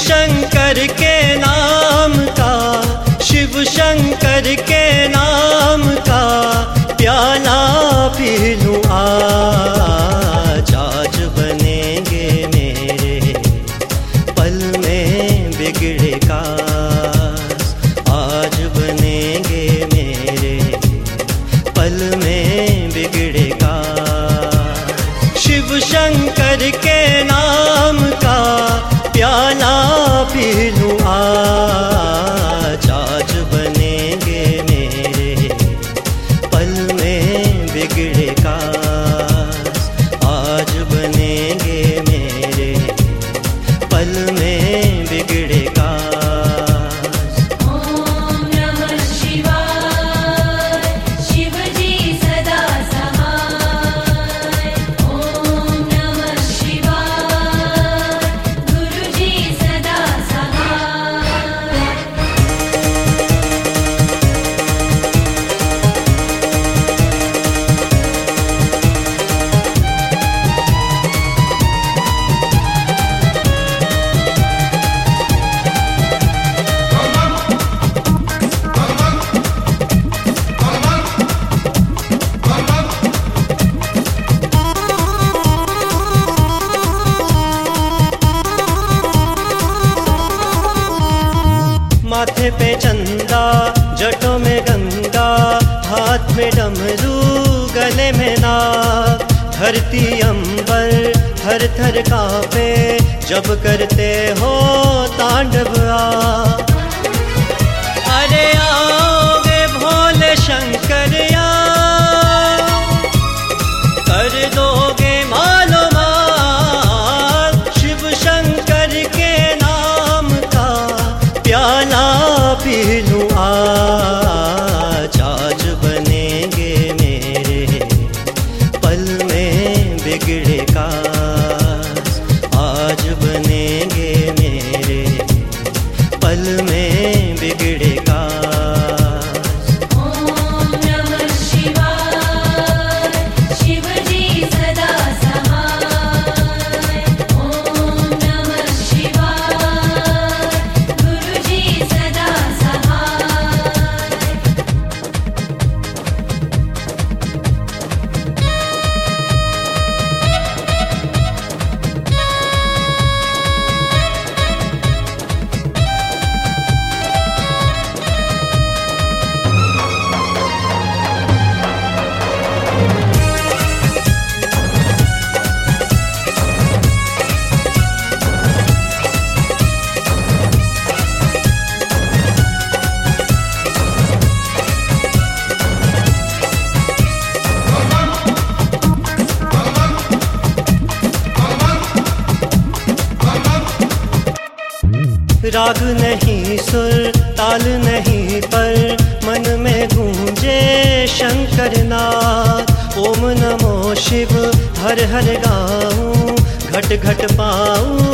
शंकर के नाम का, शिव शंकर के नाम का प्याला पी लूं आज। आज बनेंगे मेरे पल में बिगड़े कास, आज बनेंगे मेरे पल में बिगड़े कास। शिव शंकर के नाम का प्याला पी लूं आज। आज बनेंगे मेरे पल में बिगड़े कास, आज बनेंगे मेरे पल में बिगड़े कास। ओम नमः शिवाय, शिव जी सदा सहाय। ओम नमः शिवाय, गुरु जी सदा सहाय। माथे पे चंदा, जटों में गंगा, हाथ में डमरू, गले में नाग। धरती अंबर थर थर कांपे जब करते हो तांडव आ। अरे आओगे भोले शंकर या कर दोगे मालो माल। शिव शंकर के नाम का प्याला पी लूं आज। आज बनेंगे मेरे पल में बिगड़े कास, आज बनेंगे मेरे पल में बिगड़े कास। ओम नमः शिवाय, शिव जी सदा सहाय। ओम नमः शिवाय, गुरु जी सदा सहाय। राग नहीं सुर ताल नहीं पर मन में गूंजे शंकर नाद। ओम नमो शिव हर हर गाऊं, घट घट पाऊं